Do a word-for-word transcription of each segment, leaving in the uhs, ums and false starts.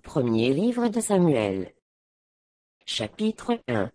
Premier livre de Samuel. Chapitre un.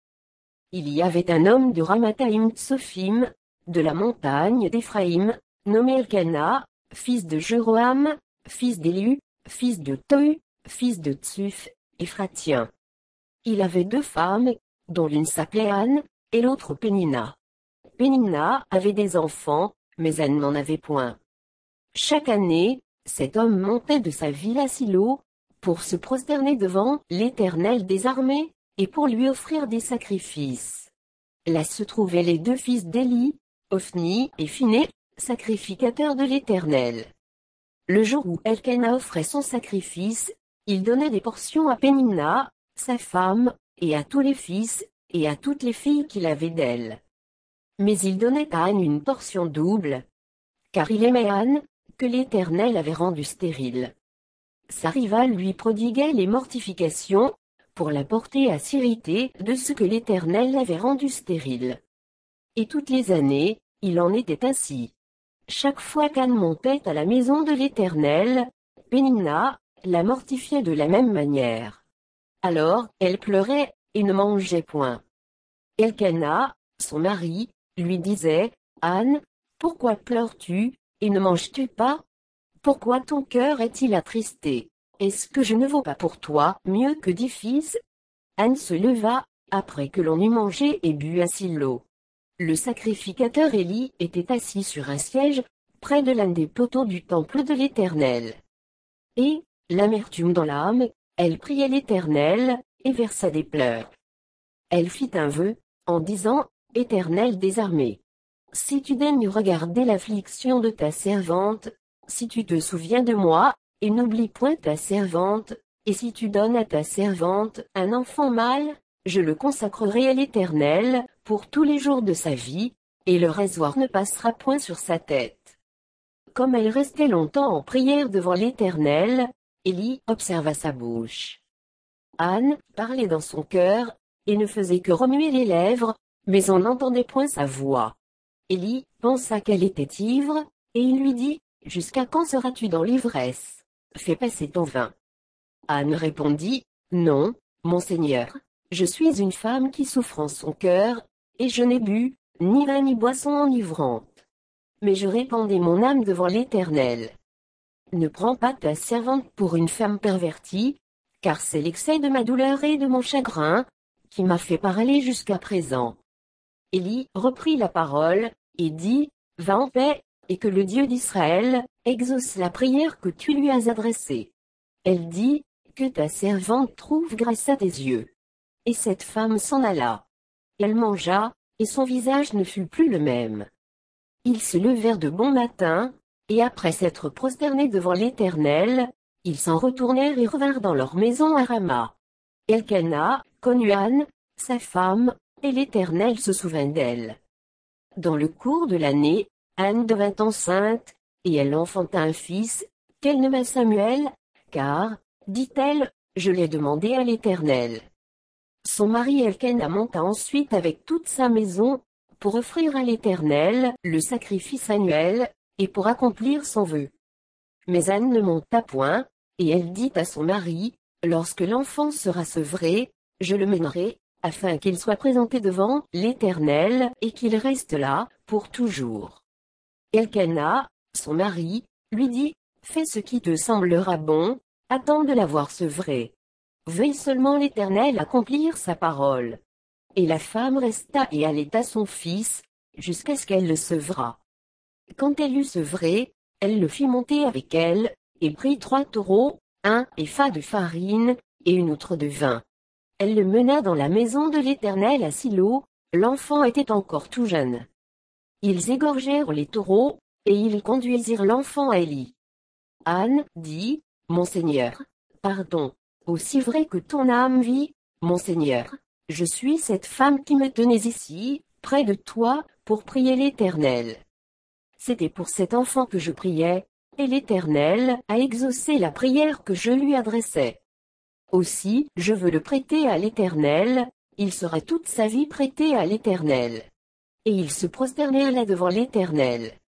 Il y avait un homme de Ramathaïm Tsophim, de la montagne d'Éphraïm, nommé Elkana, fils de Jéroham, fils d'Élu, fils de Tohu, fils de Tsuf, Éphratien. Il avait deux femmes, dont l'une s'appelait Anne, et l'autre Pénina. Pénina avait des enfants, mais Anne n'en avait point. Chaque année, cet homme montait de sa ville à Silo, pour se prosterner devant l'Éternel des armées, et pour lui offrir des sacrifices. Là se trouvaient les deux fils d'Éli, Ophni et Phiné, sacrificateurs de l'Éternel. Le jour où Elkana offrait son sacrifice, il donnait des portions à Pénina, sa femme, et à tous les fils, et à toutes les filles qu'il avait d'elle. Mais il donnait à Anne une portion double, car il aimait Anne, que l'Éternel avait rendue stérile. Sa rivale lui prodiguait les mortifications, pour la porter à s'irriter de ce que l'Éternel avait rendu stérile. Et toutes les années, il en était ainsi. Chaque fois qu'Anne montait à la maison de l'Éternel, Pénina la mortifiait de la même manière. Alors, elle pleurait, et ne mangeait point. Elkana, son mari, lui disait, « Anne, pourquoi pleures-tu, et ne manges-tu pas? Pourquoi ton cœur est-il attristé? Est-ce que je ne vaux pas pour toi mieux que dix fils ?» Anne se leva, après que l'on eut mangé et bu à Silo. Le sacrificateur Éli était assis sur un siège, près de l'un des poteaux du temple de l'Éternel. Et, l'amertume dans l'âme, elle priait l'Éternel, et versa des pleurs. Elle fit un vœu, en disant, « Éternel des armées, si tu daignes regarder l'affliction de ta servante, si tu te souviens de moi, et n'oublie point ta servante, et si tu donnes à ta servante un enfant mâle, je le consacrerai à l'Éternel, pour tous les jours de sa vie, et le rasoir ne passera point sur sa tête. » Comme elle restait longtemps en prière devant l'Éternel, Éli observa sa bouche. Anne parlait dans son cœur, et ne faisait que remuer les lèvres, mais on n'entendait point sa voix. Éli pensa qu'elle était ivre, et il lui dit, « Jusqu'à quand seras-tu dans l'ivresse? Fais passer ton vin. » Anne répondit, « Non, mon Seigneur, je suis une femme qui souffre en son cœur, et je n'ai bu, ni vin ni boisson enivrante. Mais je répandais mon âme devant l'Éternel. Ne prends pas ta servante pour une femme pervertie, car c'est l'excès de ma douleur et de mon chagrin, qui m'a fait parler jusqu'à présent. » Éli reprit la parole, et dit, « Va en paix, et que le Dieu d'Israël exauce la prière que tu lui as adressée. » Elle dit, « Que ta servante trouve grâce à tes yeux. » Et cette femme s'en alla. Elle mangea, et son visage ne fut plus le même. Ils se levèrent de bon matin, et après s'être prosternés devant l'Éternel, ils s'en retournèrent et revinrent dans leur maison à Rama. Elkana connut Anne, sa femme, et l'Éternel se souvint d'elle. Dans le cours de l'année, Anne devint enceinte, et elle enfanta un fils, qu'elle nomma Samuel, car, dit-elle, je l'ai demandé à l'Éternel. Son mari Elkana monta ensuite avec toute sa maison, pour offrir à l'Éternel le sacrifice annuel, et pour accomplir son vœu. Mais Anne ne monta point, et elle dit à son mari, lorsque l'enfant sera sevré, je le mènerai, afin qu'il soit présenté devant l'Éternel et qu'il reste là, pour toujours. Elkana, son mari, lui dit, fais ce qui te semblera bon, attends de l'avoir sevré. Veuille seulement l'Éternel accomplir sa parole. Et la femme resta et allaita son fils, jusqu'à ce qu'elle le sevrât. Quand elle eut sevré, elle le fit monter avec elle, et prit trois taureaux, un épha de farine, et une outre de vin. Elle le mena dans la maison de l'Éternel à Silo, l'enfant était encore tout jeune. Ils égorgèrent les taureaux, et ils conduisirent l'enfant à Éli. Anne dit, « Mon Seigneur, pardon, aussi vrai que ton âme vit, mon Seigneur, je suis cette femme qui me tenais ici, près de toi, pour prier l'Éternel. C'était pour cet enfant que je priais, et l'Éternel a exaucé la prière que je lui adressais. Aussi, je veux le prêter à l'Éternel, il sera toute sa vie prêté à l'Éternel. » Et ils se prosternèrent là devant l'Éternel.